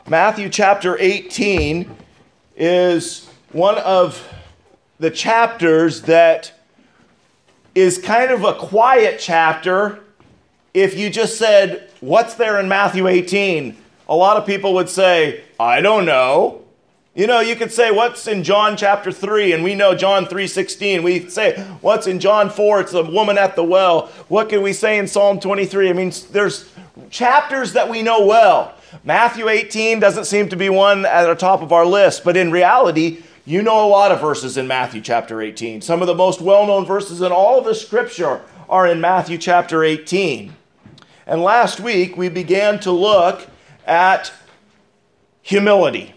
Matthew chapter 18 is one of the chapters that is kind of a quiet chapter. If you just said, what's there in Matthew 18? A lot of people would say, I don't know. You know, you could say, what's in John chapter 3? And we know John 3:16. We say, what's in John 4? It's the woman at the well. What can we say in Psalm 23? I mean, there's chapters that we know well. Matthew 18 doesn't seem to be one at the top of our list, but in reality, you know a lot of verses in Matthew chapter 18. Some of the most well-known verses in all of the scripture are in Matthew chapter 18. And last week, we began to look at humility.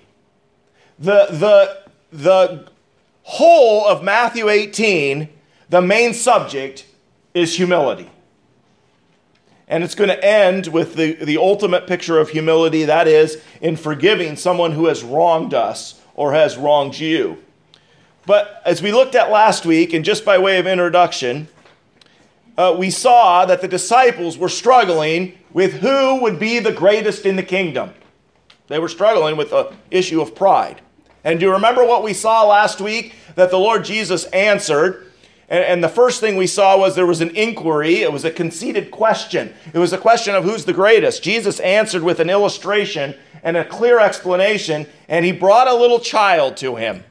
The whole of Matthew 18, the main subject is humility. And it's going to end with the ultimate picture of humility, that is, in forgiving someone who has wronged us or has wronged you. But as we looked at last week, and just by way of introduction, we saw that the disciples were struggling with who would be the greatest in the kingdom. They were struggling with the issue of pride. And do you remember what we saw last week? That the Lord Jesus answered. And the first thing we saw was there was an inquiry. It was a conceited question. It was a question of who's the greatest. Jesus answered with an illustration and a clear explanation, and he brought a little child to him.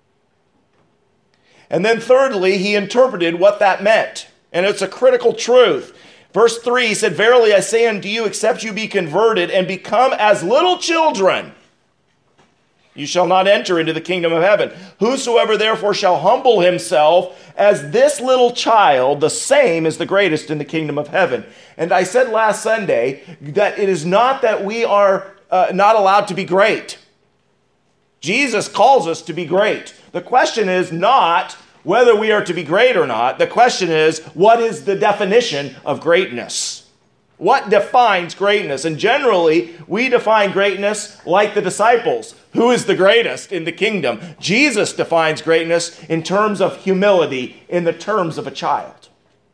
And then thirdly, he interpreted what that meant. And it's a critical truth. Verse 3, he said, "Verily I say unto you, except you be converted and become as little children, you shall not enter into the kingdom of heaven. Whosoever therefore shall humble himself as this little child, the same is the greatest in the kingdom of heaven." And I said last Sunday that it is not that we are not allowed to be great. Jesus calls us to be great. The question is not whether we are to be great or not. The question is, what is the definition of greatness? What defines greatness? And generally, we define greatness like the disciples. Who is the greatest in the kingdom? Jesus defines greatness in terms of humility, in the terms of a child.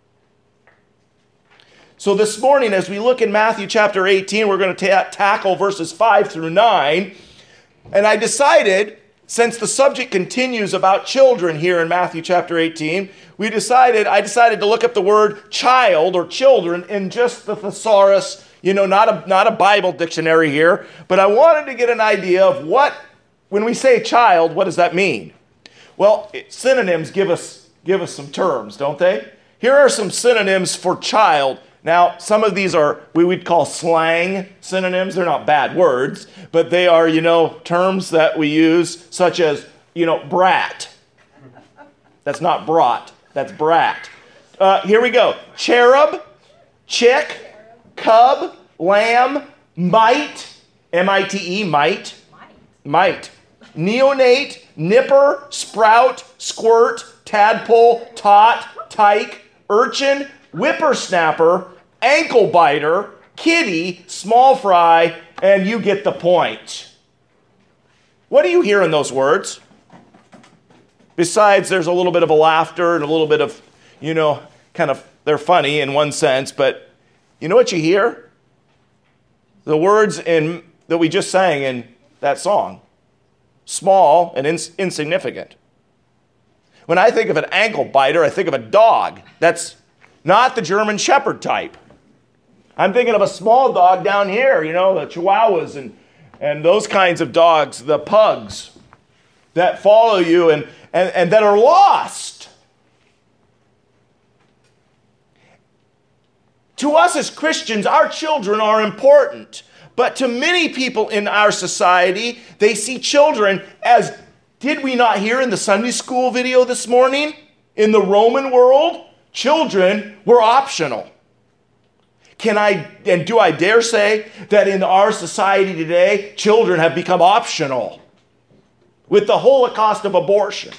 So this morning, as we look in Matthew chapter 18, we're going to tackle verses 5 through 9. And I decided, since the subject continues about children here in Matthew chapter 18, I decided to look up the word child or children in just the thesaurus, not a Bible dictionary here, but I wanted to get an idea of when we say child, what does that mean? Well, synonyms give us some terms, don't they? Here are some synonyms for child. Now, some of these are we would call slang synonyms. They're not bad words, but they are, terms that we use, such as, brat. That's not brought. That's brat. Here we go. Cherub, chick, cub, lamb, mite, M-I-T-E, mite, neonate, nipper, sprout, squirt, tadpole, tot, tyke, urchin, whippersnapper, ankle biter, kitty, small fry, and you get the point. What do you hear in those words? Besides, there's a little bit of a laughter and a little bit of, they're funny in one sense, but you know what you hear? The words that we just sang in that song. Small and insignificant. When I think of an ankle biter, I think of a dog. That's not the German Shepherd type. I'm thinking of a small dog down here, the Chihuahuas and those kinds of dogs, the pugs that follow you and that are lost. To us as Christians, our children are important. But to many people in our society, they see children as, did we not hear in the Sunday school video this morning? In the Roman world, children were optional. Do I dare say that in our society today, children have become optional with the Holocaust of abortion?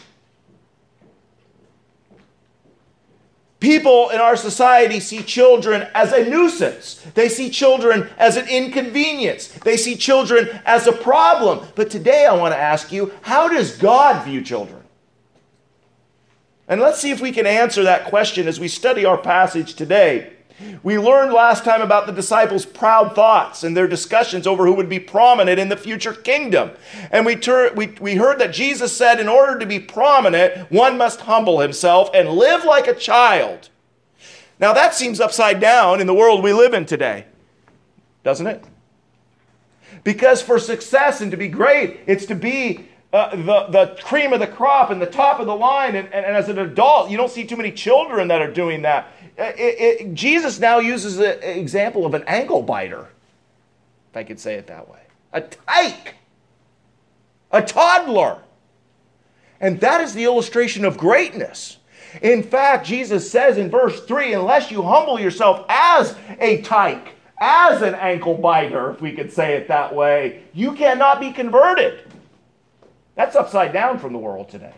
People in our society see children as a nuisance. They see children as an inconvenience. They see children as a problem. But today I want to ask you, how does God view children? And let's see if we can answer that question as we study our passage today. We learned last time about the disciples' proud thoughts and their discussions over who would be prominent in the future kingdom. And we heard that Jesus said in order to be prominent, one must humble himself and live like a child. Now that seems upside down in the world we live in today, doesn't it? Because for success and to be great, it's to be the cream of the crop and the top of the line. And as an adult, you don't see too many children that are doing that. Jesus now uses the example of an ankle biter, if I could say it that way. A tyke. A toddler. And that is the illustration of greatness. In fact, Jesus says in verse 3, unless you humble yourself as a tyke, as an ankle biter, if we could say it that way, you cannot be converted. That's upside down from the world today.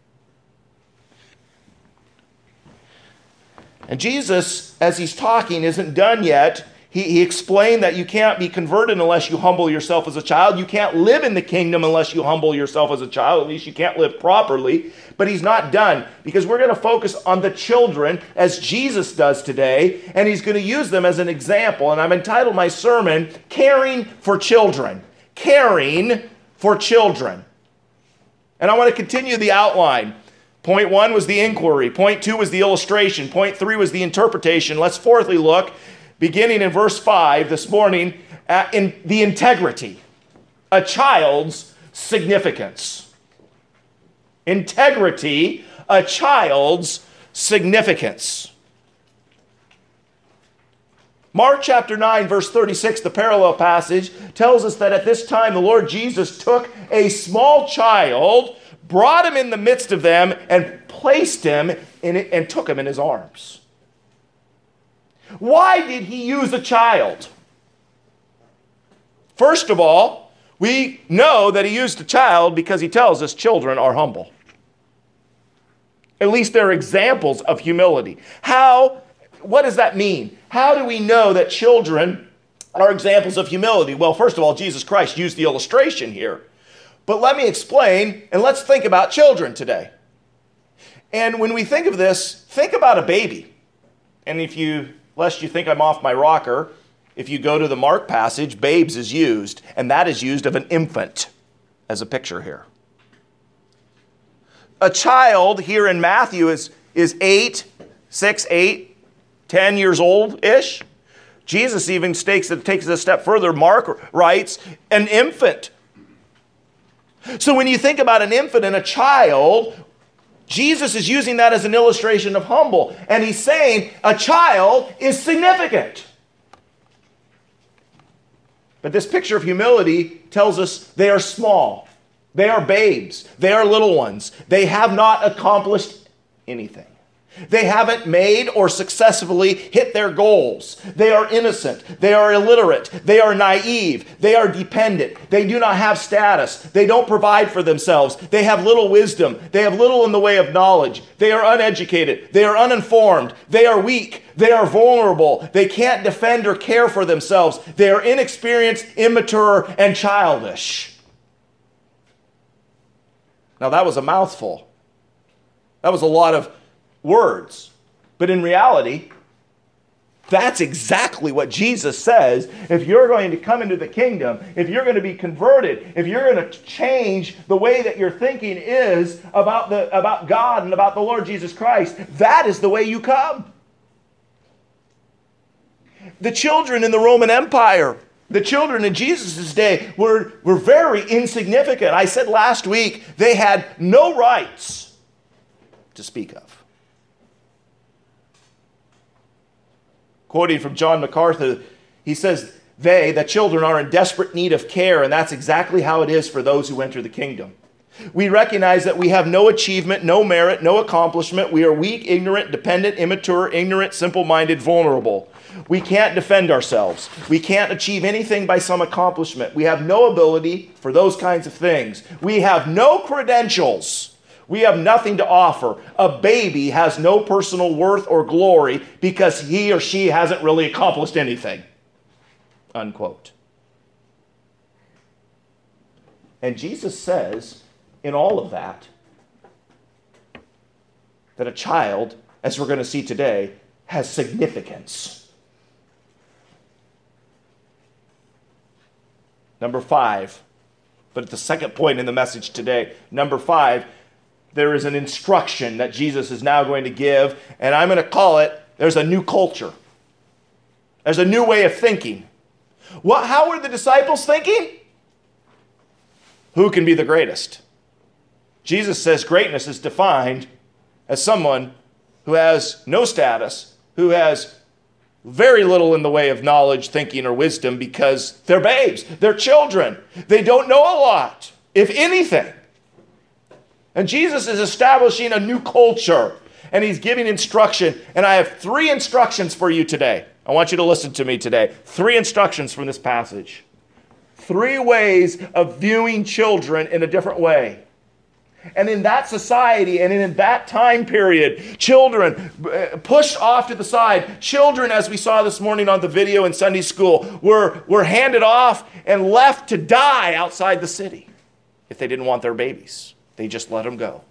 And Jesus, as he's talking, isn't done yet. He explained that you can't be converted unless you humble yourself as a child. You can't live in the kingdom unless you humble yourself as a child. At least you can't live properly. But he's not done, because we're going to focus on the children as Jesus does today, and he's going to use them as an example. And I've entitled my sermon, Caring for Children. Caring for Children. And I want to continue the outline. Point 1 was the inquiry. Point 2 was the illustration. Point 3 was the interpretation. Let's fourthly look, beginning in verse 5 this morning, at the integrity. A child's significance. Integrity, a child's significance. Mark chapter 9, verse 36, the parallel passage, tells us that at this time the Lord Jesus took a small child, brought him in the midst of them, and placed him in it, and took him in his arms. Why did he use a child? First of all, we know that he used a child because he tells us children are humble. At least they're examples of humility. What does that mean? How do we know that children are examples of humility? Well, first of all, Jesus Christ used the illustration here. But let me explain, and let's think about children today. And when we think of this, think about a baby. And lest you think I'm off my rocker, if you go to the Mark passage, babes is used, and that is used of an infant as a picture here. A child here in Matthew is 8, 6, 8, 10 years old-ish. Jesus even takes it a step further. Mark writes, an infant. So when you think about an infant and a child, Jesus is using that as an illustration of humble. And he's saying a child is significant. But this picture of humility tells us they are small. They are babes. They are little ones. They have not accomplished anything. They haven't made or successfully hit their goals. They are innocent. They are illiterate. They are naive. They are dependent. They do not have status. They don't provide for themselves. They have little wisdom. They have little in the way of knowledge. They are uneducated. They are uninformed. They are weak. They are vulnerable. They can't defend or care for themselves. They are inexperienced, immature, and childish. Now that was a mouthful. That was a lot of words. But in reality, that's exactly what Jesus says. If you're going to come into the kingdom, if you're going to be converted, if you're going to change the way that your thinking is about God and about the Lord Jesus Christ, that is the way you come. The children in the Roman Empire, the children in Jesus' day were very insignificant. I said last week they had no rights to speak of. Quoting from John MacArthur, he says, the children, are in desperate need of care, and that's exactly how it is for those who enter the kingdom. We recognize that we have no achievement, no merit, no accomplishment. We are weak, ignorant, dependent, immature, ignorant, simple-minded, vulnerable. We can't defend ourselves. We can't achieve anything by some accomplishment. We have no ability for those kinds of things. We have no credentials. We have nothing to offer. A baby has no personal worth or glory because he or she hasn't really accomplished anything. Unquote. And Jesus says in all of that a child, as we're going to see today, has significance. Number 5, but the second point in the message today, number 5, there is an instruction that Jesus is now going to give, and I'm going to call it, there's a new culture. There's a new way of thinking. How were the disciples thinking? Who can be the greatest? Jesus says greatness is defined as someone who has no status, who has very little in the way of knowledge, thinking, or wisdom because they're babes, they're children. They don't know a lot, if anything. And Jesus is establishing a new culture, and he's giving instruction. And I have 3 instructions for you today. I want you to listen to me today. 3 instructions from this passage. 3 ways of viewing children in a different way. And in that society and in that time period, children pushed off to the side. Children, as we saw this morning on the video in Sunday school, were handed off and left to die outside the city if they didn't want their babies. They just let them go.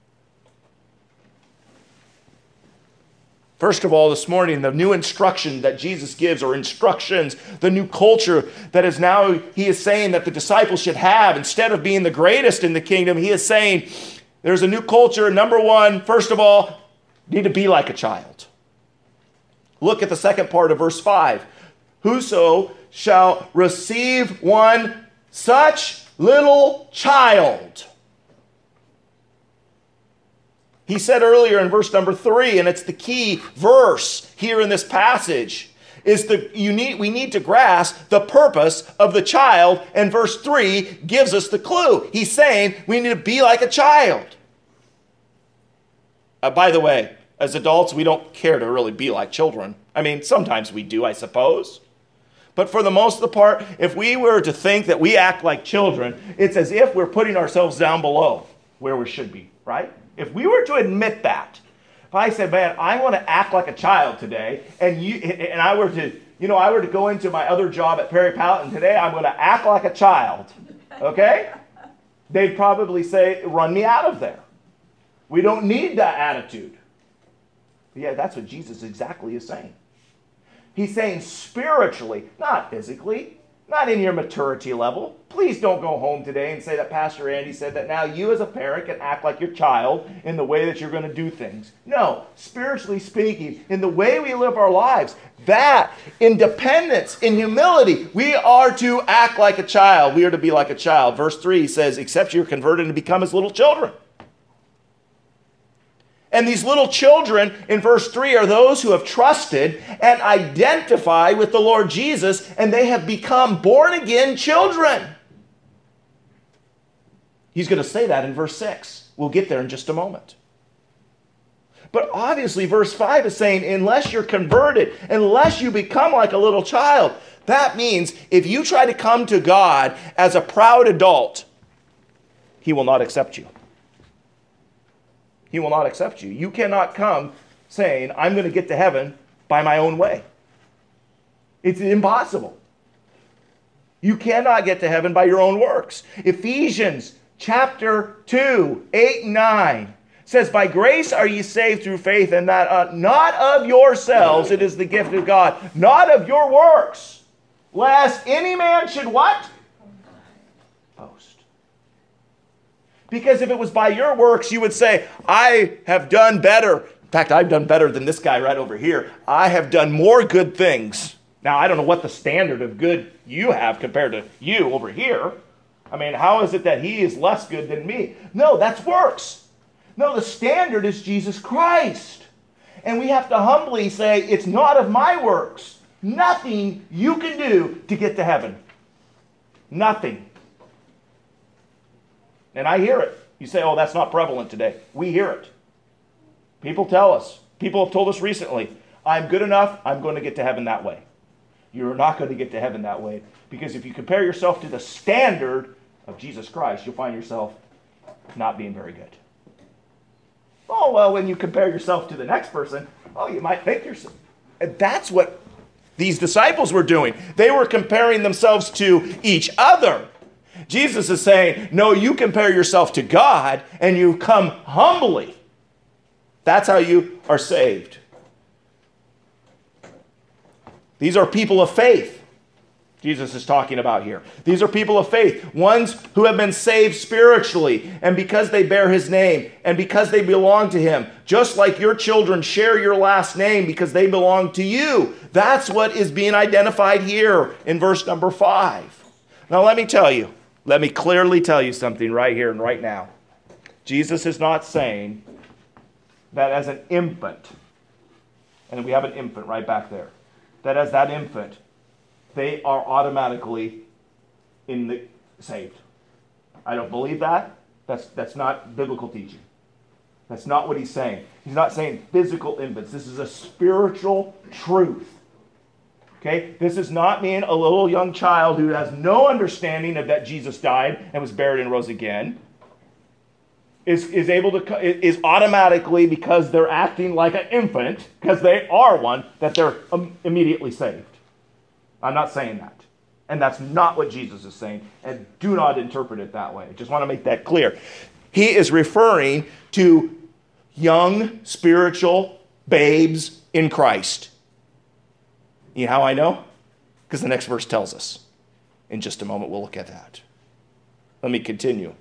First of all, this morning, the new instruction that Jesus gives, or instructions, the new culture that is now, he is saying that the disciples should have, instead of being the greatest in the kingdom, he is saying there's a new culture. Number 1, first of all, you need to be like a child. Look at the second part of verse 5. Whoso shall receive one such little child. He said earlier in verse number 3, and it's the key verse here in this passage, we need to grasp the purpose of the child, and verse 3 gives us the clue. He's saying we need to be like a child. By the way, as adults, we don't care to really be like children. I mean, sometimes we do, I suppose. But for the most of the part, if we were to think that we act like children, it's as if we're putting ourselves down below where we should be, right? If we were to admit that, if I said, man, I want to act like a child today, and I were to go into my other job at Perry Paladin today, I'm going to act like a child, okay? They'd probably say, run me out of there. We don't need that attitude. But yeah, that's what Jesus exactly is saying. He's saying spiritually, not physically, not in your maturity level. Please don't go home today and say that Pastor Andy said that now you as a parent can act like your child in the way that you're going to do things. No, spiritually speaking, in the way we live our lives, that in dependence, in humility, we are to act like a child. We are to be like a child. Verse 3 says, except you're converted and become as little children. And these little children in verse 3 are those who have trusted and identify with the Lord Jesus, and they have become born-again children. He's going to say that in verse 6. We'll get there in just a moment. But obviously, verse 5 is saying, unless you're converted, unless you become like a little child, that means if you try to come to God as a proud adult, he will not accept you. He will not accept you. You cannot come saying, I'm going to get to heaven by my own way. It's impossible. You cannot get to heaven by your own works. Ephesians chapter 2, 8 and 9 says, by grace are ye saved through faith, and that not of yourselves, it is the gift of God, not of your works, lest any man should what? Boast. Because if it was by your works, you would say, I have done better. In fact, I've done better than this guy right over here. I have done more good things. Now, I don't know what the standard of good you have compared to you over here. I mean, how is it that he is less good than me? No, that's works. No, the standard is Jesus Christ. And we have to humbly say, it's not of my works. Nothing you can do to get to heaven. Nothing. And I hear it. You say, oh, that's not prevalent today. We hear it. People tell us. People have told us recently, I'm good enough, I'm going to get to heaven that way. You're not going to get to heaven that way. Because if you compare yourself to the standard of Jesus Christ, you'll find yourself not being very good. Oh, well, when you compare yourself to the next person, oh, you might think you're... And that's what these disciples were doing. They were comparing themselves to each other. Jesus is saying, no, you compare yourself to God and you come humbly. That's how you are saved. These are people of faith. Jesus is talking about here. These are people of faith, ones who have been saved spiritually, and because they bear his name, and because they belong to him, just like your children share your last name because they belong to you. That's what is being identified here in verse number 5. Now let me clearly tell you something right here and right now. Jesus is not saying that as an infant, and we have an infant right back there, that as that infant, they are automatically saved. I don't believe that. That's not biblical teaching. That's not what he's saying. He's not saying physical infants. This is a spiritual truth. Okay? This is not mean a little young child who has no understanding of that Jesus died and was buried and rose again is automatically, because they're acting like an infant, because they are one, that they're immediately saved. I'm not saying that. And that's not what Jesus is saying. And do not interpret it that way. I just want to make that clear. He is referring to young spiritual babes in Christ. You know how I know? Because the next verse tells us. In just a moment, we'll look at that. Let me continue.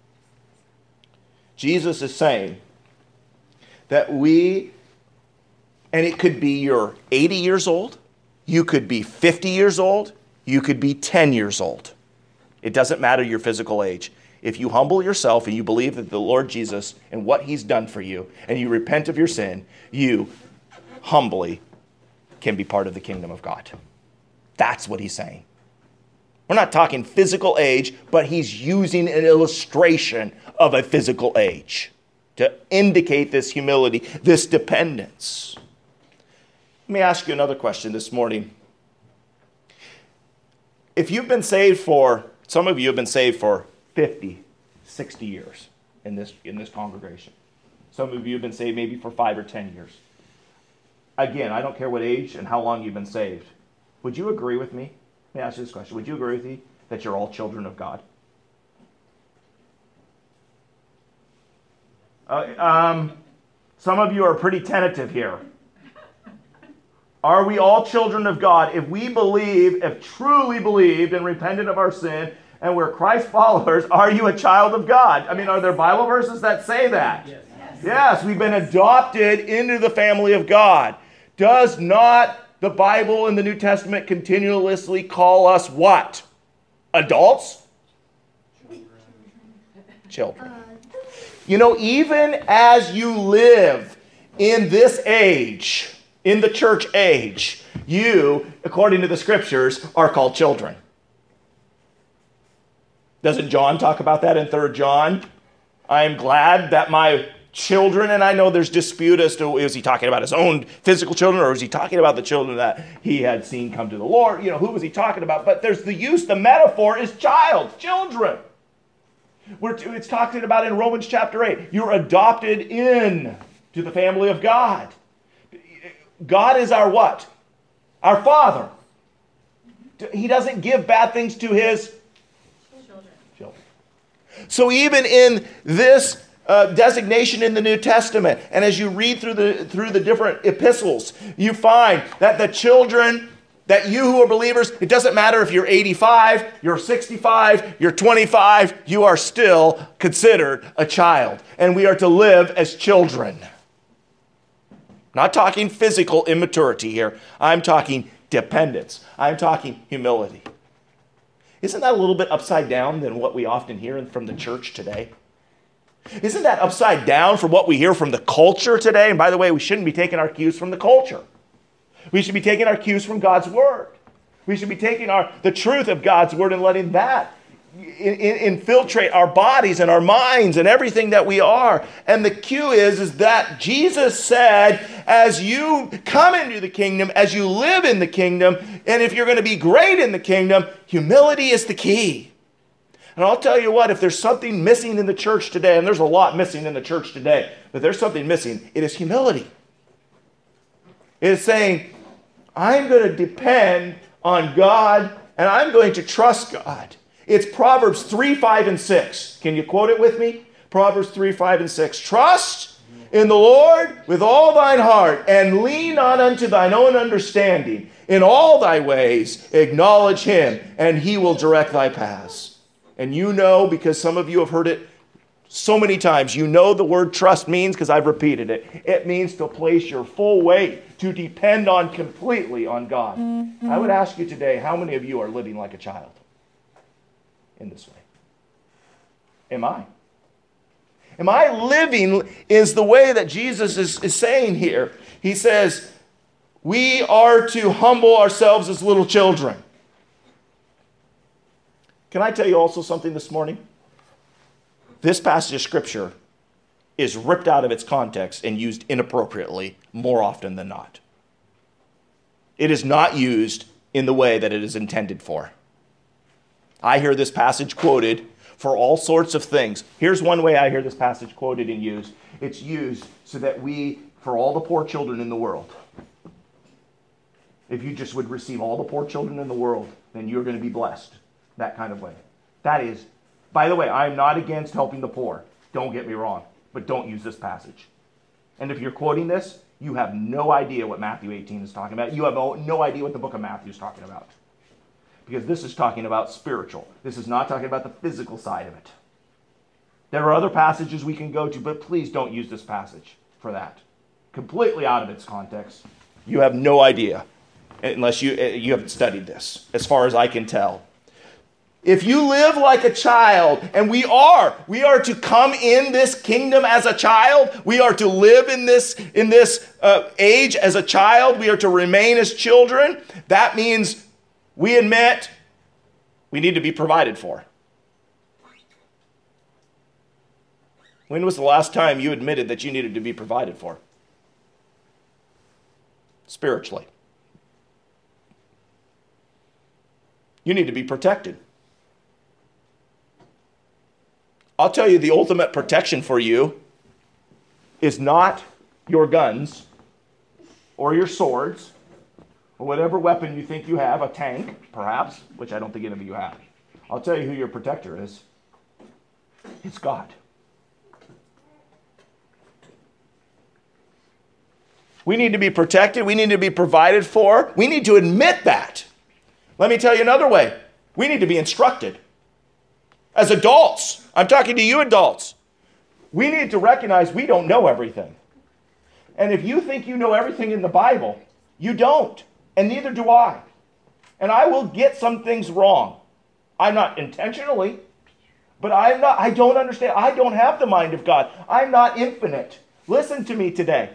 Jesus is saying that and it could be you're 80 years old, you could be 50 years old, you could be 10 years old. It doesn't matter your physical age. If you humble yourself and you believe that the Lord Jesus and what he's done for you, and you repent of your sin, you humbly can be part of the kingdom of God. That's what he's saying. We're not talking physical age, but he's using an illustration of a physical age to indicate this humility, this dependence. Let me ask you another question this morning. If you've been saved some of you have been saved for 50, 60 years in this congregation. Some of you have been saved maybe for 5 or 10 years. Again, I don't care what age and how long you've been saved. Would you agree with me? Let me ask you this question. Would you agree with me that you're all children of God? Some of you are pretty tentative here. Are we all children of God? If truly believed and repented of our sin, and we're Christ followers, are you a child of God? I mean, are there Bible verses that say that? Yes, we've been adopted into the family of God. Does not the Bible in the New Testament continuously call us what? Adults? Children. You know, even as you live in this age, in the church age, you, according to the scriptures, are called children. Doesn't John talk about that in 3 John? I am glad that my children, and I know there's dispute as to, is he talking about his own physical children, or is he talking about the children that he had seen come to the Lord? You know, who was he talking about? But there's the metaphor is children. It's talking about in Romans chapter 8. You're adopted in to the family of God. God is our what? Our Father. He doesn't give bad things to his children. So even in this designation in the New Testament, and as you read through the different epistles, you find that the children, that you who are believers, it doesn't matter if you're 85, you're 65, you're 25, you are still considered a child. And we are to live as children. Not talking physical immaturity here. I'm talking dependence. I'm talking humility. Isn't that a little bit upside down than what we often hear from the church today? Isn't that upside down from what we hear from the culture today? And by the way, we shouldn't be taking our cues from the culture. We should be taking our cues from God's Word. We should be taking the truth of God's Word and letting that infiltrate our bodies and our minds and everything that we are. And the cue is that Jesus said, as you come into the kingdom, as you live in the kingdom, and if you're going to be great in the kingdom, humility is the key. And I'll tell you what, if there's something missing in the church today, and there's a lot missing in the church today, but there's something missing, it is humility. It is saying, I'm going to depend on God, and I'm going to trust God. It's Proverbs 3, 5, and 6. Can you quote it with me? Proverbs 3, 5, and 6. Trust in the Lord with all thine heart, and lean not unto thine own understanding. In all thy ways, acknowledge him, and he will direct thy paths. And you know, because some of you have heard it so many times, you know the word trust means, because I've repeated it. It means to place your full weight, to depend on completely on God. I would ask you today, how many of you are living like a child in this way? Am I? Am I living is the way that Jesus is saying here. He says, we are to humble ourselves as little children. Can I tell you also something this morning? This passage of Scripture is ripped out of its context and used inappropriately more often than not. It is not used in the way that it is intended for. I hear this passage quoted for all sorts of things. Here's one way I hear this passage quoted and used. It's used so that for all the poor children in the world, if you just would receive all the poor children in the world, then you're going to be blessed. That kind of way. That is, by the way, I'm not against helping the poor. Don't get me wrong. But don't use this passage. And if you're quoting this, you have no idea what Matthew 18 is talking about. You have no idea what the book of Matthew is talking about. Because this is talking about spiritual. This is not talking about the physical side of it. There are other passages we can go to, but please don't use this passage for that. Completely out of its context. You have no idea. Unless you haven't studied this, as far as I can tell. If you live like a child, and we are to come in this kingdom as a child. We are to live in this age as a child. We are to remain as children. That means we admit we need to be provided for. When was the last time you admitted that you needed to be provided for? Spiritually. You need to be protected. I'll tell you, the ultimate protection for you is not your guns or your swords or whatever weapon you think you have, a tank, perhaps, which I don't think any of you have. I'll tell you who your protector is. It's God. We need to be protected. We need to be provided for. We need to admit that. Let me tell you another way. We need to be instructed. As adults, I'm talking to you adults. We need to recognize we don't know everything. And if you think you know everything in the Bible, you don't. And neither do I. And I will get some things wrong. I'm not intentionally, but I don't understand. I don't have the mind of God. I'm not infinite. Listen to me today.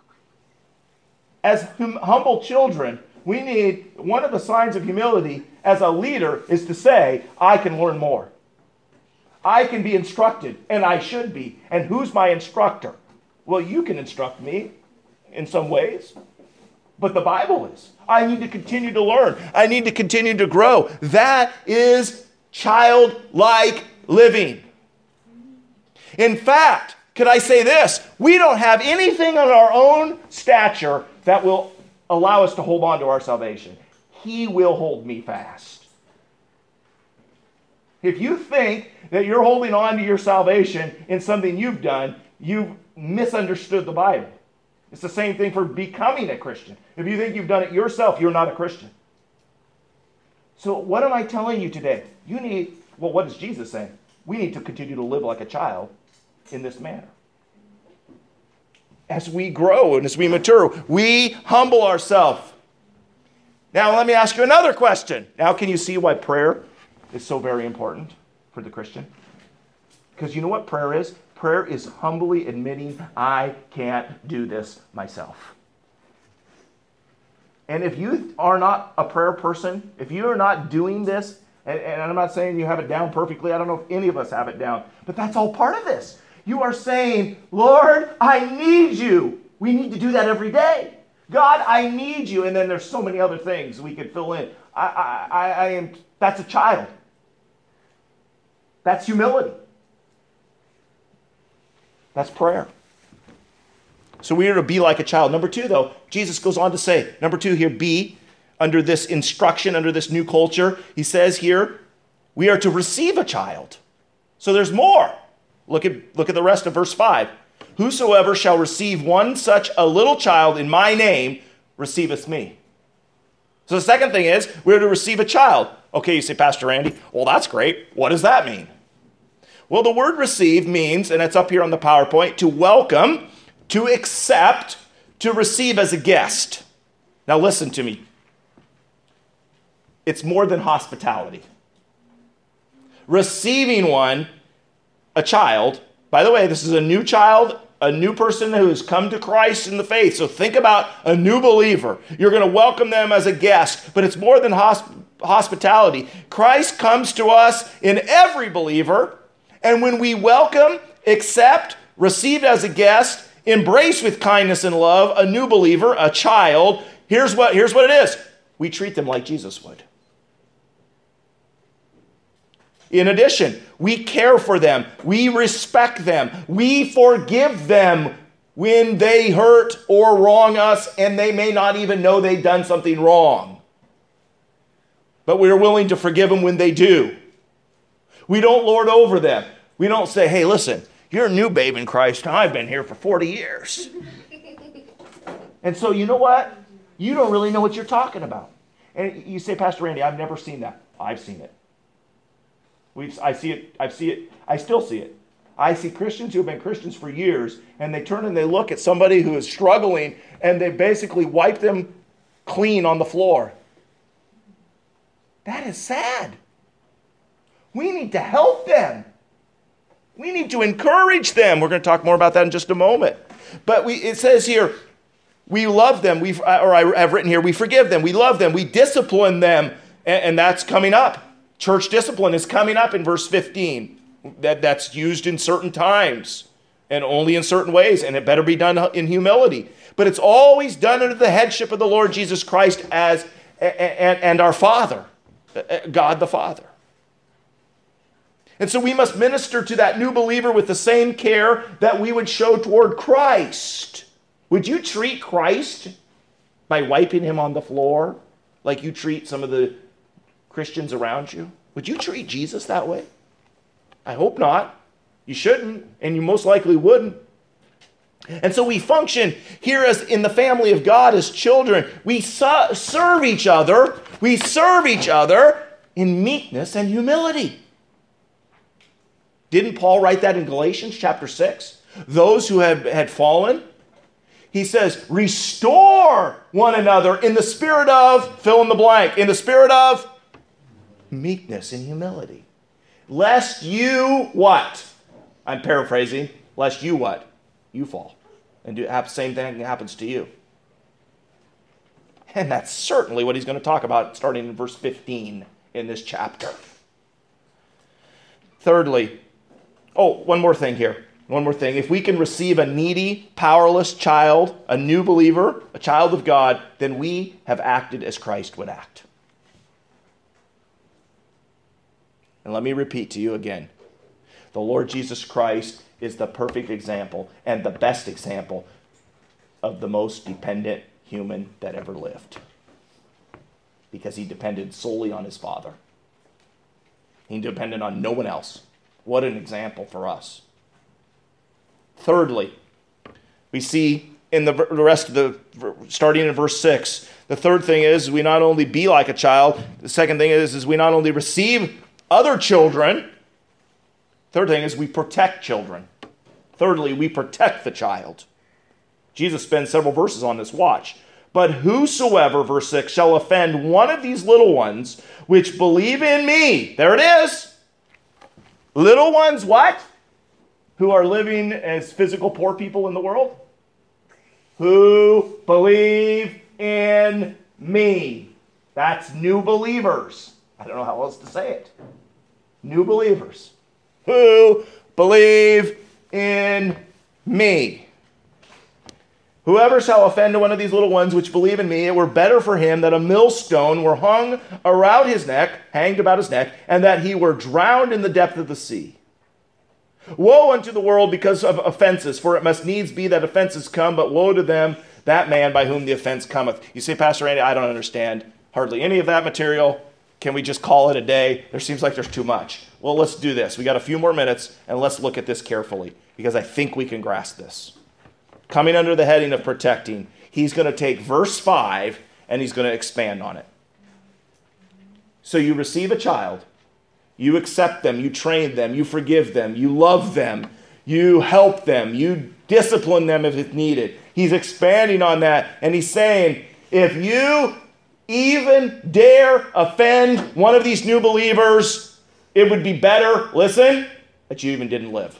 As humble children, we need, one of the signs of humility as a leader is to say, I can learn more. I can be instructed, and I should be. And who's my instructor? Well, you can instruct me in some ways, but the Bible is. I need to continue to learn. I need to continue to grow. That is childlike living. In fact, could I say this? We don't have anything on our own stature that will allow us to hold on to our salvation. He will hold me fast. If you think that you're holding on to your salvation in something you've done, you've misunderstood the Bible. It's the same thing for becoming a Christian. If you think you've done it yourself, you're not a Christian. So what am I telling you today? What is Jesus saying? We need to continue to live like a child in this manner. As we grow and as we mature, we humble ourselves. Now, let me ask you another question. Now, can you see why prayer is so very important for the Christian? Because you know what prayer is? Prayer is humbly admitting, I can't do this myself. And if you are not a prayer person, if you are not doing this, and I'm not saying you have it down perfectly, I don't know if any of us have it down, but that's all part of this. You are saying, Lord, I need you. We need to do that every day. God, I need you. And then there's so many other things we could fill in. That's a child. That's humility. That's prayer. So we are to be like a child. Number two, though, Jesus goes on to say, number two here, be, under this instruction, under this new culture, he says here, we are to receive a child. So there's more. Look at the rest of verse 5. Whosoever shall receive one such a little child in my name receiveth me. So the second thing is we're to receive a child. Okay, you say, Pastor Randy, well, that's great. What does that mean? Well, the word receive means, and it's up here on the PowerPoint, to welcome, to accept, to receive as a guest. Now listen to me. It's more than hospitality. Receiving a child, by the way, this is a new child, a new person who has come to Christ in the faith. So think about a new believer. You're going to welcome them as a guest, but it's more than hospitality. Christ comes to us in every believer, and when we welcome, accept, receive as a guest, embrace with kindness and love a new believer, a child, here's what it is. We treat them like Jesus would. In addition, we care for them, we respect them, we forgive them when they hurt or wrong us, and they may not even know they've done something wrong. But we are willing to forgive them when they do. We don't lord over them. We don't say, hey, listen, you're a new babe in Christ, and I've been here for 40 years. And so you know what? You don't really know what you're talking about. And you say, Pastor Randy, I've never seen that. I've seen it. I see it. I still see it. I see Christians who have been Christians for years, and they turn and they look at somebody who is struggling, and they basically wipe them clean on the floor. That is sad. We need to help them. We need to encourage them. We're going to talk more about that in just a moment. But it says here, we love them. I've written here, we forgive them. We love them. We discipline them. And that's coming up. Church discipline is coming up in verse 15. That's used in certain times and only in certain ways, and it better be done in humility. But it's always done under the headship of the Lord Jesus Christ and our Father, God the Father. And so we must minister to that new believer with the same care that we would show toward Christ. Would you treat Christ by wiping him on the floor like you treat some of the Christians around you? Would you treat Jesus that way? I hope not. You shouldn't, and you most likely wouldn't. And so we function here as in the family of God as children. We serve each other. We serve each other in meekness and humility. Didn't Paul write that in Galatians chapter 6? Those who had fallen, he says, restore one another in the spirit of, fill in the blank, in the spirit of meekness and humility. Lest you what? I'm paraphrasing. Lest you what? You fall. And the same thing happens to you. And that's certainly what he's going to talk about starting in verse 15 in this chapter. Thirdly, one more thing here. One more thing. If we can receive a needy, powerless child, a new believer, a child of God, then we have acted as Christ would act. And let me repeat to you again. The Lord Jesus Christ is the perfect example and the best example of the most dependent human that ever lived. Because he depended solely on his Father. He depended on no one else. What an example for us. Thirdly, we see in the rest of starting in verse 6, the third thing is we not only be like a child, the second thing is we not only receive other children, third thing is we protect children. Thirdly, we protect the child. Jesus spends several verses on this. Watch. But whosoever, verse 6, shall offend one of these little ones which believe in me. There it is. Little ones, what? Who are living as physical poor people in the world? Who believe in me. That's new believers. I don't know how else to say it. New believers. Who believe in me. Whoever shall offend one of these little ones which believe in me, it were better for him that a millstone were hanged about his neck, and that he were drowned in the depth of the sea. Woe unto the world because of offenses, for it must needs be that offenses come, but woe to them, that man by whom the offense cometh. You say, Pastor Randy, I don't understand hardly any of that material. Can we just call it a day? There seems like there's too much. Well, let's do this. We got a few more minutes, and let's look at this carefully, because I think we can grasp this. Coming under the heading of protecting, he's going to take verse 5, and he's going to expand on it. So you receive a child, you accept them, you train them, you forgive them, you love them, you help them, you discipline them if it's needed. He's expanding on that, and he's saying, if you even dare offend one of these new believers, it would be better, listen, that you even didn't live.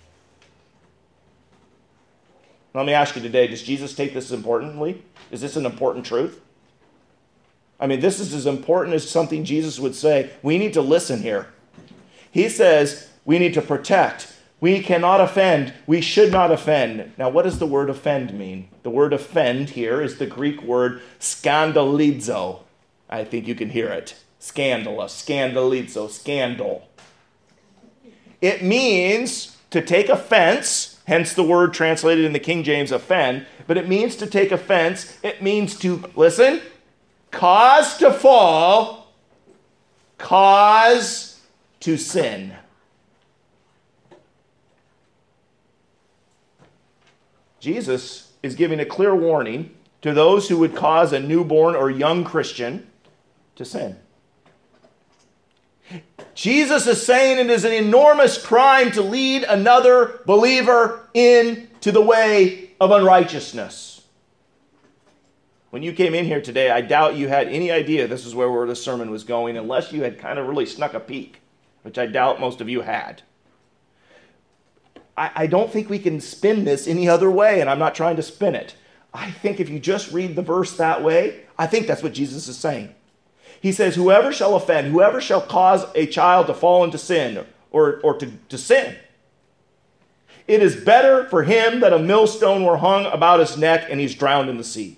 Let me ask you today, does Jesus take this importantly? Is this an important truth? I mean, this is as important as something Jesus would say. We need to listen here. He says we need to protect. We cannot offend. We should not offend. Now, what does the word offend mean? The word offend here is the Greek word scandalizo. I think you can hear it. Scandalous, scandalizo, scandal. It means to take offense, hence the word translated in the King James offend, but it means to take offense. It means to, listen, cause to fall, cause to sin. Jesus is giving a clear warning to those who would cause a newborn or young Christian to sin. Jesus is saying it is an enormous crime to lead another believer into the way of unrighteousness. When you came in here today, I doubt you had any idea this is where the sermon was going, unless you had kind of really snuck a peek, which I doubt most of you had. I don't think we can spin this any other way, and I'm not trying to spin it. I think if you just read the verse that way, I think that's what Jesus is saying. He says, whoever shall offend, whoever shall cause a child to fall into sin or to sin, it is better for him that a millstone were hung about his neck and he's drowned in the sea.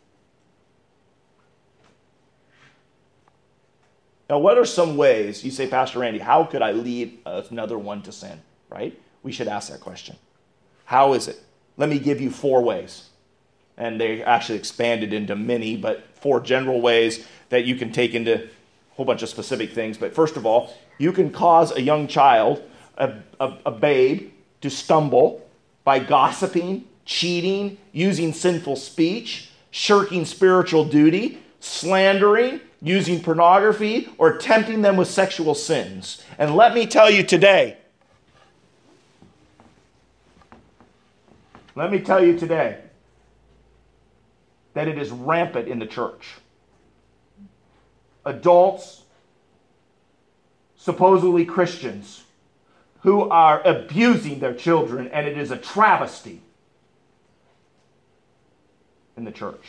Now, what are some ways, you say, Pastor Randy, how could I lead another one to sin, right? We should ask that question. How is it? Let me give you 4 ways. And they actually expanded into many, but 4 general ways that you can take into a whole bunch of specific things. But first of all, you can cause a young child, a babe, to stumble by gossiping, cheating, using sinful speech, shirking spiritual duty, slandering, using pornography, or tempting them with sexual sins. And let me tell you today, that it is rampant in the church. Adults, supposedly Christians, who are abusing their children, and it is a travesty in the church.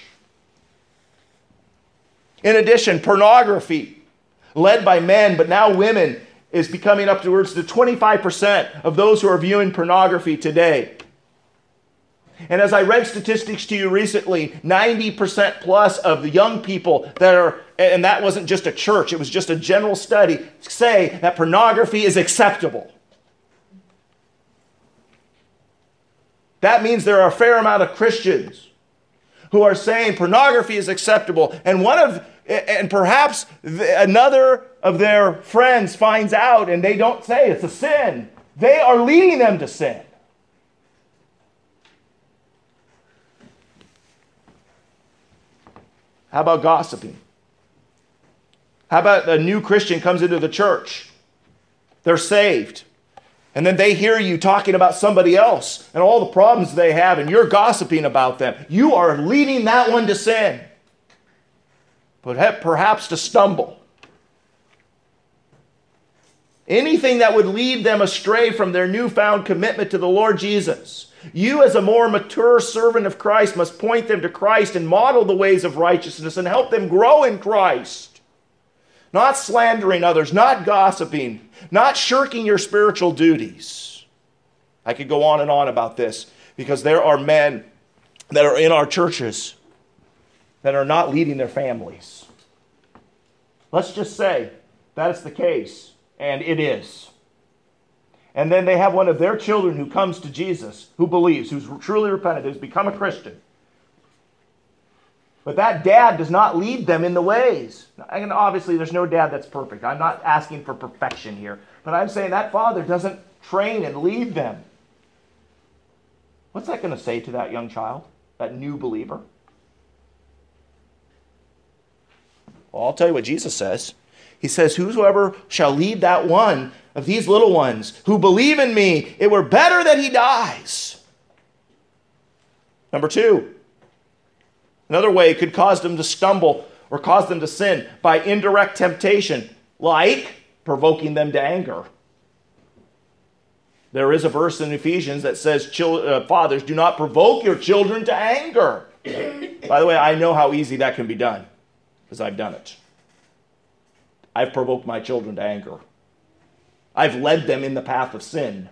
In addition, pornography, led by men, but now women, is becoming up towards the 25% of those who are viewing pornography today. And as I read statistics to you recently, 90% plus of the young people that are, and that wasn't just a church, it was just a general study, say that pornography is acceptable. That means there are a fair amount of Christians who are saying pornography is acceptable. And perhaps another of their friends finds out and they don't say it's a sin. They are leading them to sin. How about gossiping? How about a new Christian comes into the church? They're saved. And then they hear you talking about somebody else and all the problems they have, and you're gossiping about them. You are leading that one to sin, but perhaps to stumble. Anything that would lead them astray from their newfound commitment to the Lord Jesus. You, as a more mature servant of Christ, must point them to Christ and model the ways of righteousness and help them grow in Christ. Not slandering others, not gossiping, not shirking your spiritual duties. I could go on about this because there are men that are in our churches that are not leading their families. Let's just say that is the case, and it is. And then they have one of their children who comes to Jesus, who believes, who's truly repentant, who's become a Christian. But that dad does not lead them in the ways. And obviously there's no dad that's perfect. I'm not asking for perfection here. But I'm saying that father doesn't train and lead them. What's that going to say to that young child, that new believer? Well, I'll tell you what Jesus says. He says, whosoever shall lead that one of these little ones who believe in me, it were better that he dies. Number two, another way it could cause them to stumble or cause them to sin by indirect temptation, like provoking them to anger. There is a verse in Ephesians that says, fathers, do not provoke your children to anger. By the way, I know how easy that can be done, because I've done it. I've provoked my children to anger. I've led them in the path of sin.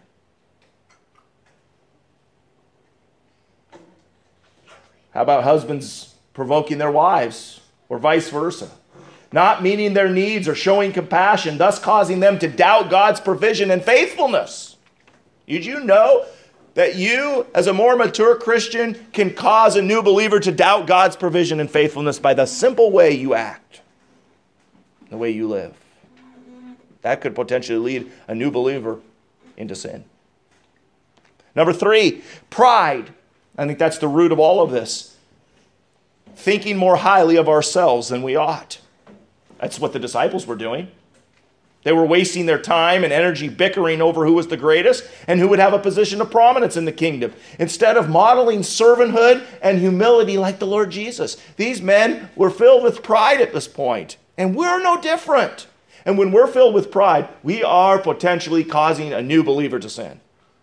How about husbands provoking their wives, or vice versa? Not meeting their needs or showing compassion, thus causing them to doubt God's provision and faithfulness. Did you know that you, as a more mature Christian, can cause a new believer to doubt God's provision and faithfulness by the simple way you act, the way you live? That could potentially lead a new believer into sin. Number three, pride. I think that's the root of all of this. Thinking more highly of ourselves than we ought. That's what the disciples were doing. They were wasting their time and energy bickering over who was the greatest and who would have a position of prominence in the kingdom, instead of modeling servanthood and humility like the Lord Jesus. These men were filled with pride at this point, and we're no different. And when we're filled with pride, we are potentially causing a new believer to sin.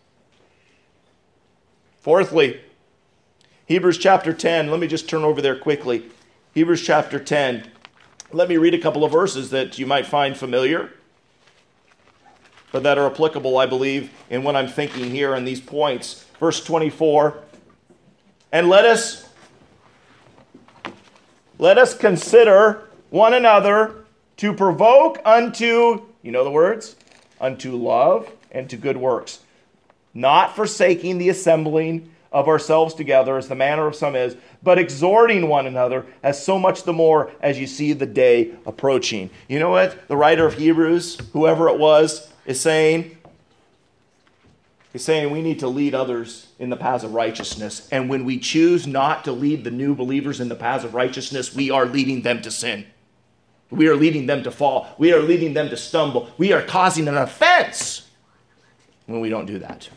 Fourthly, Hebrews chapter 10. Let me just turn over there quickly. Hebrews chapter 10. Let me read a couple of verses that you might find familiar, but that are applicable, I believe, in what I'm thinking here in these points. Verse 24. And let us consider one another to provoke unto, you know the words, unto love and to good works, not forsaking the assembling of ourselves together as the manner of some is, but exhorting one another as so much the more as you see the day approaching. You know what the writer of Hebrews, whoever it was, is saying? He's saying we need to lead others in the paths of righteousness. And when we choose not to lead the new believers in the paths of righteousness, we are leading them to sin. We are leading them to fall. We are leading them to stumble. We are causing an offense when we don't do that.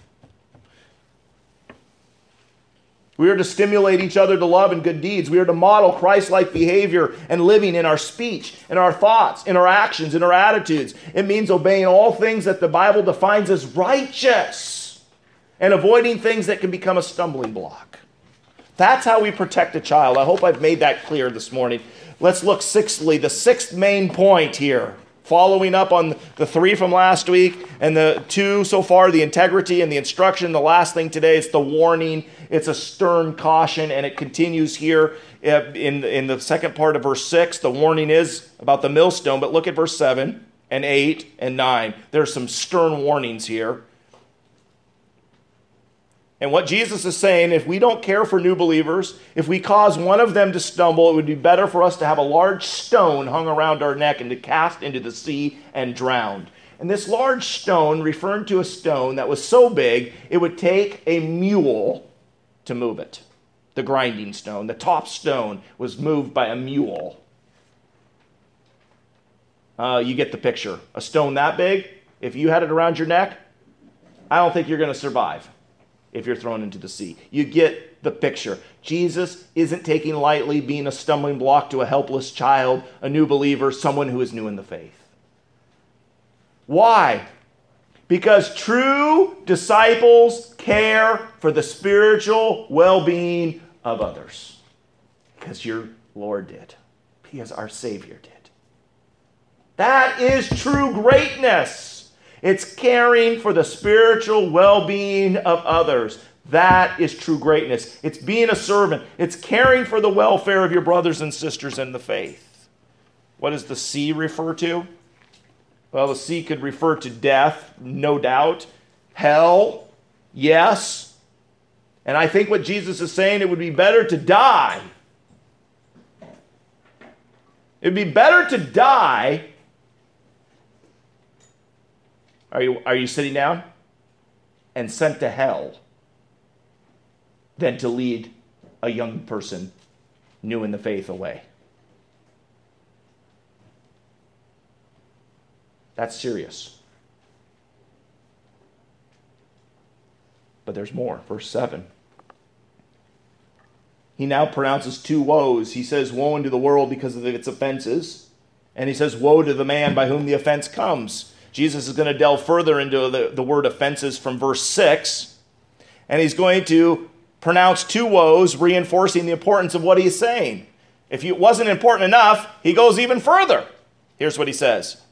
We are to stimulate each other to love and good deeds. We are to model Christ-like behavior and living in our speech, in our thoughts, in our actions, in our attitudes. It means obeying all things that the Bible defines as righteous and avoiding things that can become a stumbling block. That's how we protect a child. I hope I've made that clear this morning. Let's look sixthly, the sixth main point here, following up on the three from last week and the two so far, the integrity and the instruction. The last thing today is the warning. It's a stern caution, and it continues here in the second part of verse 6. The warning is about the millstone, but look at verse 7 and 8 and 9. There's some stern warnings here. And what Jesus is saying, if we don't care for new believers, if we cause one of them to stumble, it would be better for us to have a large stone hung around our neck and to cast into the sea and drowned. And this large stone referred to a stone that was so big, it would take a mule to move it. The grinding stone, the top stone, was moved by a mule. You get the picture. A stone that big, if you had it around your neck, I don't think you're going to survive if you're thrown into the sea. You get the picture. Jesus isn't taking lightly being a stumbling block to a helpless child, a new believer, someone who is new in the faith. Why? Because true disciples care for the spiritual well-being of others. Because your Lord did. Because our Savior did. That is true greatness. It's caring for the spiritual well-being of others. That is true greatness. It's being a servant. It's caring for the welfare of your brothers and sisters in the faith. What does the sea refer to? Well, the sea could refer to death, no doubt. Hell, yes. And I think what Jesus is saying, it would be better to die. It would be better to die. Are you sitting down? And sent to hell than to lead a young person new in the faith away. That's serious. But there's more. Verse 7. He now pronounces two woes. He says, woe unto the world because of its offenses. And he says, woe to the man by whom the offense comes. Jesus is going to delve further into the word offenses from verse 6. And he's going to pronounce two woes, reinforcing the importance of what he's saying. If it wasn't important enough, he goes even further. Here's what he says.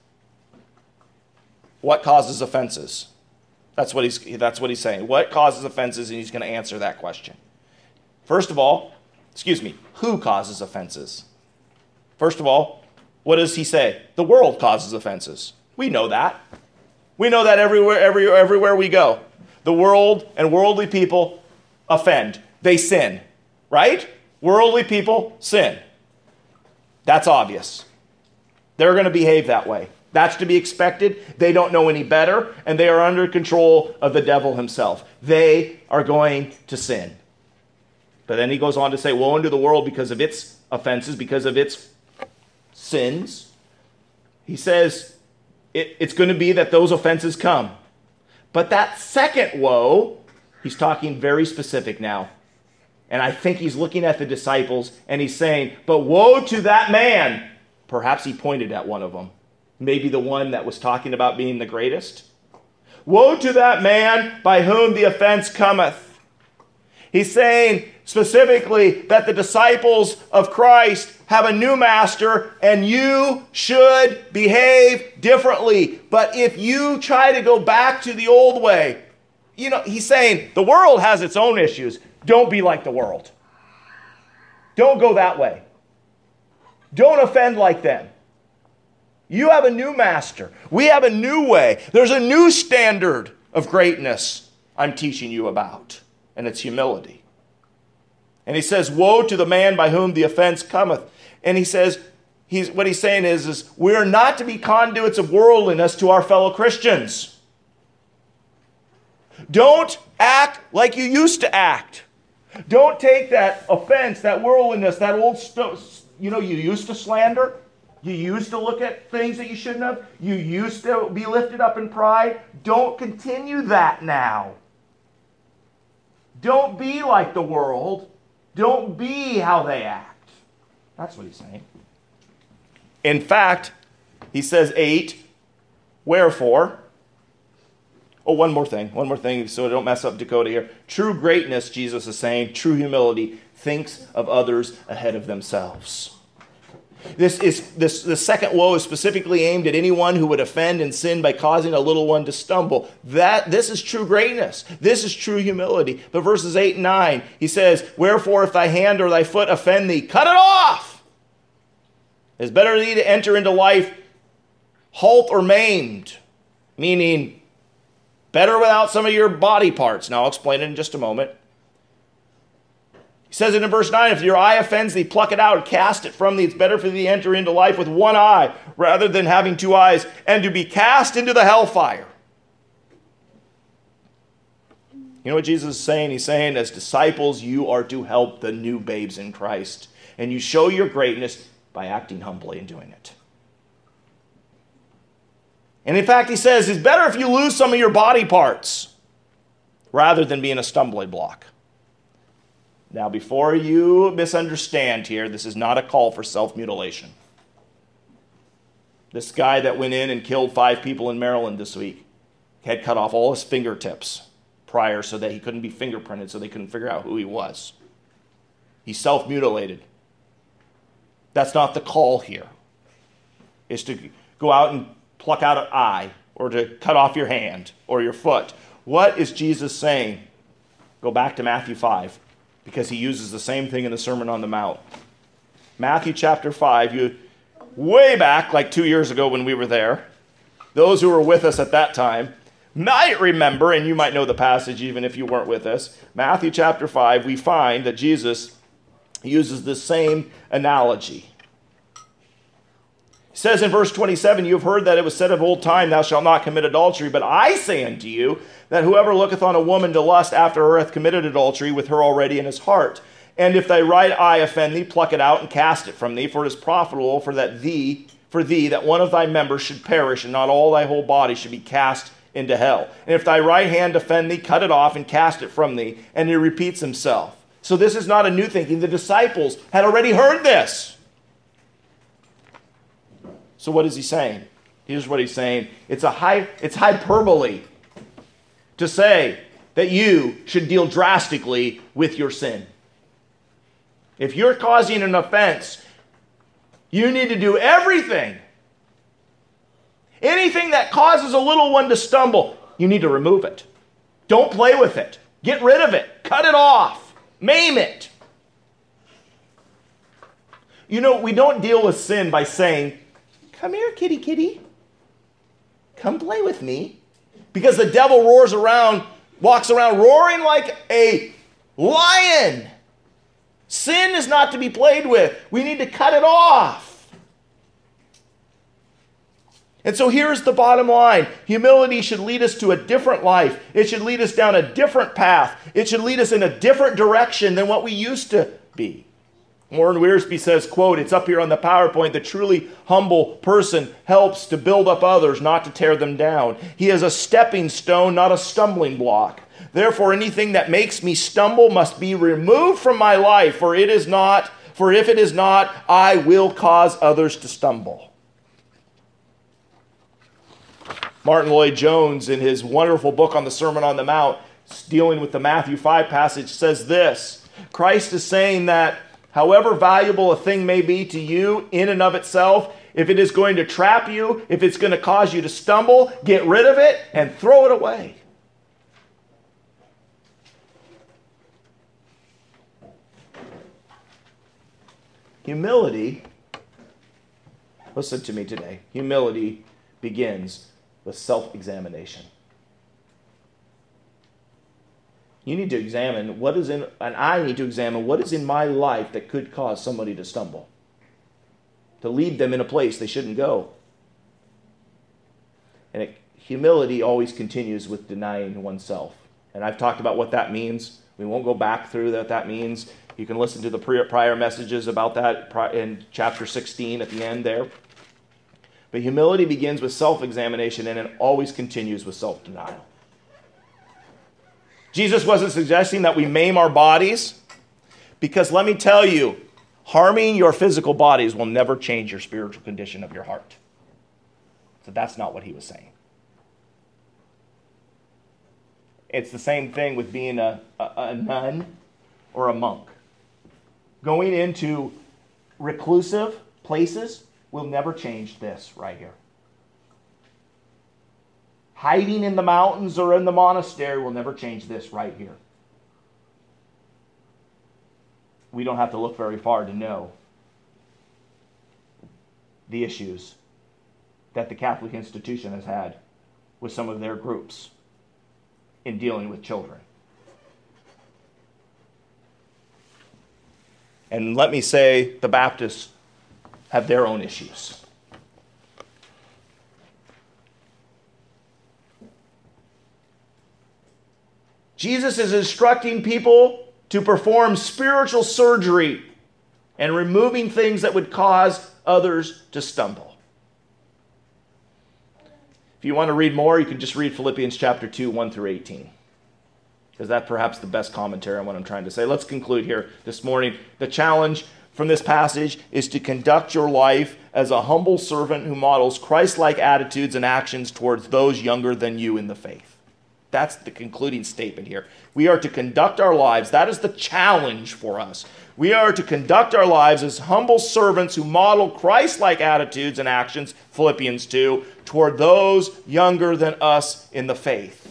What causes offenses? That's what he's saying. What causes offenses? And he's going to answer that question. First of all, who causes offenses? First of all, what does he say? The world causes offenses. We know that. We know that everywhere we go. The world and worldly people offend. They sin, right? Worldly people sin. That's obvious. They're going to behave that way. That's to be expected. They don't know any better, and they are under control of the devil himself. They are going to sin. But then he goes on to say, woe unto the world because of its offenses, because of its sins. He says it's going to be that those offenses come. But that second woe, he's talking very specific now. And I think he's looking at the disciples and he's saying, but woe to that man. Perhaps he pointed at one of them. Maybe the one that was talking about being the greatest. Woe to that man by whom the offense cometh. He's saying specifically that the disciples of Christ have a new master and you should behave differently. But if you try to go back to the old way, he's saying the world has its own issues. Don't be like the world. Don't go that way. Don't offend like them. You have a new master. We have a new way. There's a new standard of greatness I'm teaching you about, and it's humility. And he says, woe to the man by whom the offense cometh. And he says, what he's saying is we're not to be conduits of worldliness to our fellow Christians. Don't act like you used to act. Don't take that offense, that worldliness, that old stuff. You used to slander. You used to look at things that you shouldn't have. You used to be lifted up in pride. Don't continue that now. Don't be like the world. Don't be how they act. That's what he's saying. In fact, he says 8, wherefore. Oh, one more thing, so I don't mess up Dakota here. True greatness, Jesus is saying, true humility, thinks of others ahead of themselves. The second woe is specifically aimed at anyone who would offend and sin by causing a little one to stumble. This is true greatness. This is true humility. But verses 8 and 9, he says, wherefore if thy hand or thy foot offend thee, cut it off. It's better thee to enter into life halt or maimed, meaning better without some of your body parts. Now I'll explain it in just a moment. He says it in verse 9, if your eye offends thee, pluck it out and cast it from thee. It's better for thee to enter into life with one eye rather than having two eyes and to be cast into the hellfire. You know what Jesus is saying? He's saying, as disciples, you are to help the new babes in Christ. And you show your greatness by acting humbly and doing it. And in fact, he says, it's better if you lose some of your body parts rather than being a stumbling block. Now, before you misunderstand here, this is not a call for self-mutilation. This guy that went in and killed 5 people in Maryland this week had cut off all his fingertips prior so that he couldn't be fingerprinted, so they couldn't figure out who he was. He self-mutilated. That's not the call here. It's to go out and pluck out an eye or to cut off your hand or your foot. What is Jesus saying? Go back to Matthew 5. Because he uses the same thing in the Sermon on the Mount. Matthew chapter 5, way back, like 2 years ago when we were there, those who were with us at that time might remember, and you might know the passage even if you weren't with us. Matthew chapter 5, we find that Jesus uses the same analogy. He says in verse 27, you have heard that it was said of old time, thou shalt not commit adultery, but I say unto you, that whoever looketh on a woman to lust after her hath committed adultery with her already in his heart. And if thy right eye offend thee, pluck it out and cast it from thee, for it is profitable for for thee that one of thy members should perish, and not all thy whole body should be cast into hell. And if thy right hand offend thee, cut it off and cast it from thee. And he repeats himself. So this is not a new thinking. The disciples had already heard this. So what is he saying? Here's what he's saying. It's hyperbole to say that you should deal drastically with your sin. If you're causing an offense, you need to do everything. Anything that causes a little one to stumble, you need to remove it. Don't play with it. Get rid of it. Cut it off. Maim it. You know, we don't deal with sin by saying, come here, kitty, kitty. Come play with me. Because the devil walks around roaring like a lion. Sin is not to be played with. We need to cut it off. And so here's the bottom line. Humility should lead us to a different life. It should lead us down a different path. It should lead us in a different direction than what we used to be. Warren Wiersbe says, quote, it's up here on the PowerPoint, the truly humble person helps to build up others, not to tear them down. He is a stepping stone, not a stumbling block. Therefore, anything that makes me stumble must be removed from my life, for if it is not, I will cause others to stumble. Martin Lloyd-Jones, in his wonderful book on the Sermon on the Mount, dealing with the Matthew 5 passage, says this. Christ is saying that however valuable a thing may be to you in and of itself, if it is going to trap you, if it's going to cause you to stumble, get rid of it and throw it away. Humility, listen to me today, humility begins with self-examination. You need to examine and I need to examine what is in my life that could cause somebody to stumble, to lead them in a place they shouldn't go. And humility always continues with denying oneself. And I've talked about what that means. We won't go back through what that means. You can listen to the prior messages about that in chapter 16 at the end there. But humility begins with self-examination, and it always continues with self-denial. Jesus wasn't suggesting that we maim our bodies, because let me tell you, harming your physical bodies will never change your spiritual condition of your heart. So that's not what he was saying. It's the same thing with being a nun or a monk. Going into reclusive places will never change this right here. Hiding in the mountains or in the monastery will never change this right here. We don't have to look very far to know the issues that the Catholic institution has had with some of their groups in dealing with children. And let me say, the Baptists have their own issues. Jesus is instructing people to perform spiritual surgery and removing things that would cause others to stumble. If you want to read more, you can just read Philippians chapter 2, 1 through 18. Because that's perhaps the best commentary on what I'm trying to say. Let's conclude here this morning. The challenge from this passage is to conduct your life as a humble servant who models Christ-like attitudes and actions towards those younger than you in the faith. That's the concluding statement here. We are to conduct our lives. That is the challenge for us. We are to conduct our lives as humble servants who model Christ-like attitudes and actions, Philippians 2, toward those younger than us in the faith.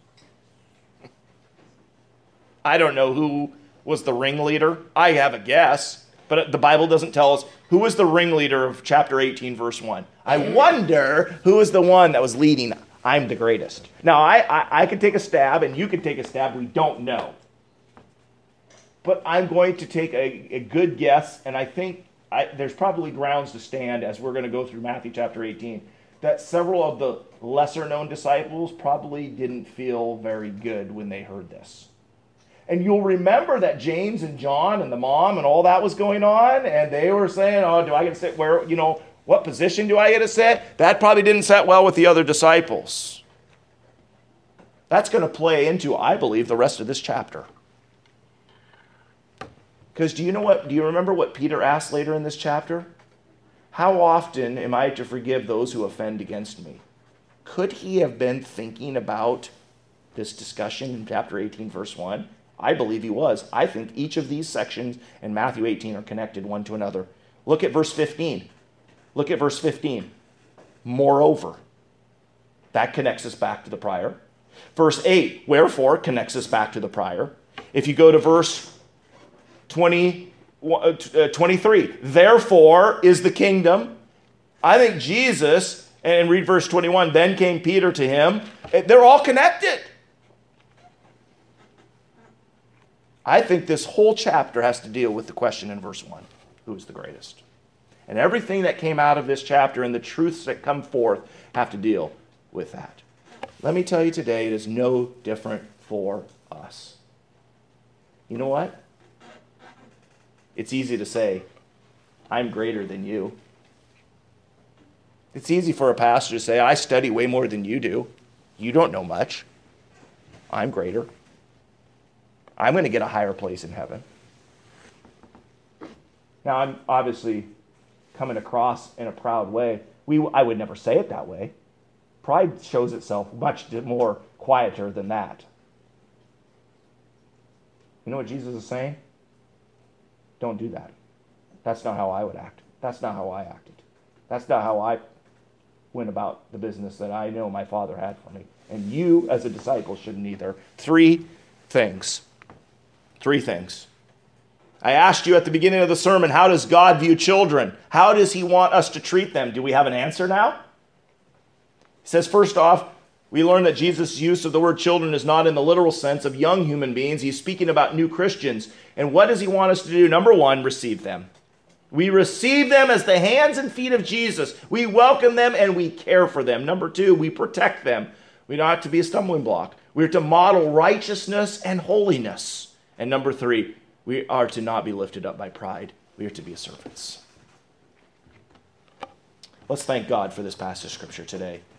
I don't know who was the ringleader. I have a guess, but the Bible doesn't tell us who was the ringleader of chapter 18, verse 1. I wonder who was the one that was leading. I'm the greatest. Now, I could take a stab, and you could take a stab. We don't know. But I'm going to take a good guess, and I think there's probably grounds to stand as we're going to go through Matthew chapter 18, that several of the lesser-known disciples probably didn't feel very good when they heard this. And you'll remember that James and John and the mom and all that was going on, and they were saying, oh, do I get to sit where, What position do I get to sit? That probably didn't sit well with the other disciples. That's going to play into, I believe, the rest of this chapter. Because do you remember what Peter asked later in this chapter? How often am I to forgive those who offend against me? Could he have been thinking about this discussion in chapter 18, verse 1? I believe he was. I think each of these sections in Matthew 18 are connected one to another. Look at verse 15. Look at verse 15. Moreover. That connects us back to the prior. Verse 8, wherefore, connects us back to the prior. If you go to verse 23, therefore is the kingdom. I think Jesus, and read verse 21, then came Peter to him. They're all connected. I think this whole chapter has to deal with the question in verse 1, who is the greatest? And everything that came out of this chapter and the truths that come forth have to deal with that. Let me tell you today, it is no different for us. You know what? It's easy to say, I'm greater than you. It's easy for a pastor to say, I study way more than you do. You don't know much. I'm greater. I'm going to get a higher place in heaven. Now, I'm obviously coming across in a proud way. I would never say it that way. Pride shows itself much more quieter than that. You know what Jesus is saying? Don't do that. That's not how I would act. That's not how I acted. That's not how I went about the business that I know my Father had for me. And you, as a disciple, shouldn't either. Three things. I asked you at the beginning of the sermon, how does God view children? How does he want us to treat them? Do we have an answer now? He says, first off, we learn that Jesus' use of the word children is not in the literal sense of young human beings. He's speaking about new Christians. And what does he want us to do? Number one, receive them. We receive them as the hands and feet of Jesus. We welcome them and we care for them. Number two, we protect them. We don't have to be a stumbling block. We're to model righteousness and holiness. And number three, we are to not be lifted up by pride. We are to be servants. Let's thank God for this passage of Scripture today.